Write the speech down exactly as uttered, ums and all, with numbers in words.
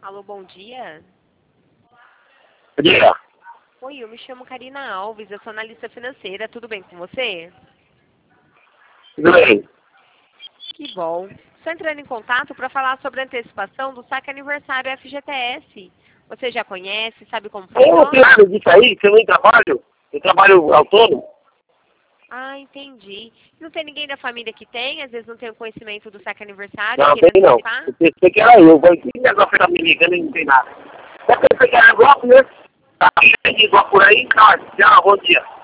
Alô, bom dia. Bom dia. Oi, eu me chamo Karina Alves, eu sou analista financeira. Tudo bem com você? Tudo bem? Que bom. Estou entrando em contato para falar sobre a antecipação do saque aniversário F G T S. Você já conhece, sabe como Eu não tenho funciona? nada disso aí, que eu nem trabalho. Eu trabalho autônomo. Ah, entendi. Não tem ninguém da família que tem? Às vezes não tem o conhecimento do saque aniversário? Não, Queira tem não. antecipar? Eu pensei que era eu. Vai que negócio tá me ligando e não tem nada. Eu pensei que era igual, né? Tá igual por aí, cara. Já, bom dia.